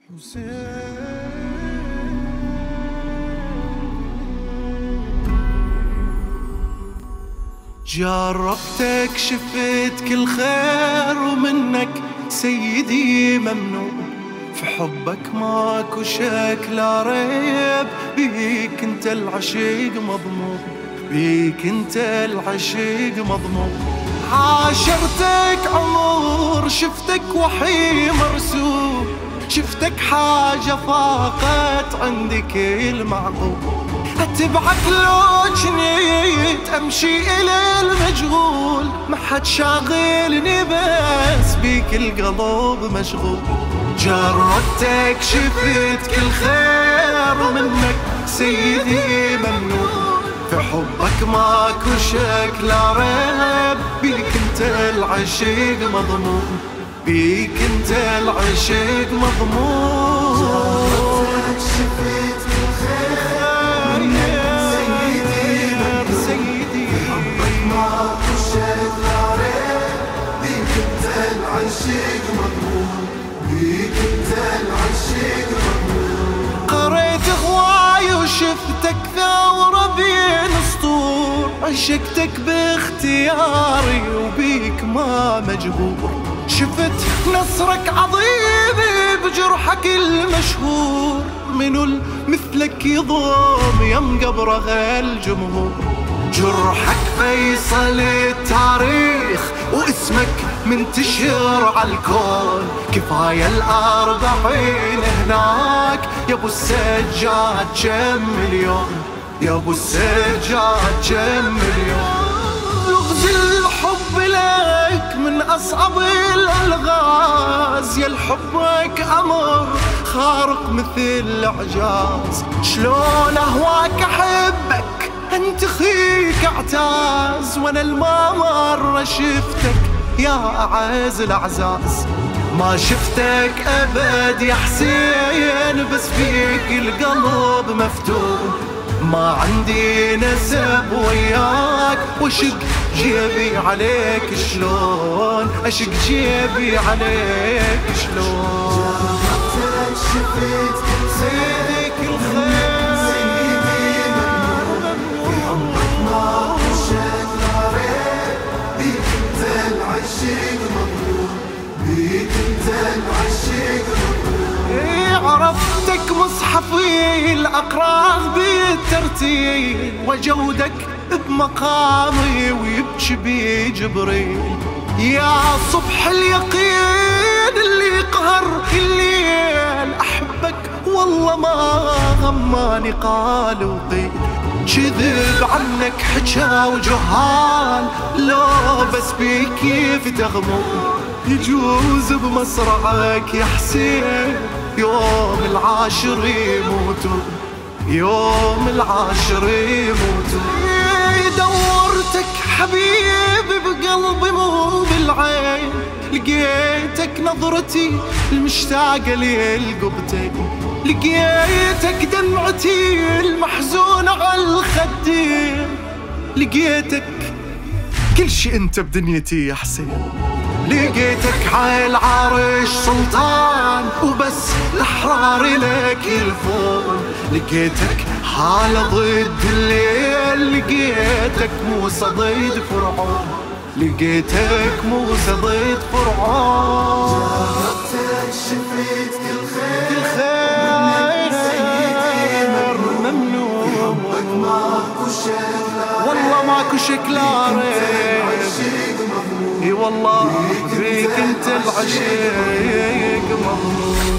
جربتك شفت كل خير ومنك سيدي ممنوع، في حبك ماكو شك لا ريب، بيك انت العشيق مضمون، بيك انت العشيق مضمون. عاشرتك عمر شفتك وحي مرسوم، شفتك حاجة فاقت عندك المعقول. اتبعك لو جنيت امشي الى المجهول، ما حد شاغلني بس بيك القلب مشغول. جربتك شفت كل خير ومنك سيدي ممنون، في حبك ماكو شك لا ريب، بيك انت العشيق مضمون، بيك انت العشيق مضمون. جربتك شفت كل خير ومنك سيدي حبك ماكو شك لا ريب، بيك انت العشيق مضمون، بيك انت العشيق مضمون. قريت هواي وشفتك ثورة بين سطور، عشقتك باختياري وبيك ما مجبور. شفت نصرك عظيم بجرحك المشهور، منو مثلك يضم يم قبره الجمهور. جرحك فيصل التاريخ واسمك منتشر عالكون، كفاية ال40 هناك يا ابو السجاد كم مليون، يا ابو السجاد كم مليون. لغز الحب لك من اصعب الالغاز، يا الحبك امر خارق مثل الاعجاز. شلون اهواك احبك انت خيك اعتاز، وانا الما مرة شفتك يا اعز الاعزاز. ما شفتك ابد يا حسين بس فيك القلب مفتون، ما عندي نسب وياك واشق جيبي عليك شلون، اشق جيبي عليك شلون. جربتك شفت سيدك الخير سيدي ممنون، بحبك ماكو شك لا ريب، بيك انت العشيق مضمون، بيك انت العشيق مضمون. عرفتك مصحفي الاقراء بالترتيل، وجودك بمقامي ويبكي بي جبريل. يا صبح اليقين اللي قهر الليل، احبك والله ما غماني قال وقيل. كذب عنك حجا وجهال، لو بس بيك كيف تغمون. يجوز بمصرعك يا حسين يوم العاشر يموتون، يوم العاشر يموتون. دورتك حبيبي بقلبي مو بالعين، لقيتك نظرتي المشتاقة للقبتين، لقيتك دمعتي المحزونة على الخدين، لقيتك كل شي انت بدنيتي يا حسين. لقيتك عالعرش سلطان وبس الأحرار لك يلفون، لقيتك حالة ضد الليل، لقيتك موسى ضد فرعون، لقيتك موسى ضد فرعون. جربتك شفت كل خير سيدي ممنون، حبك ماكو شك والله ماكو شك لا ريب، اي والله فيك انت العشيق مضمون.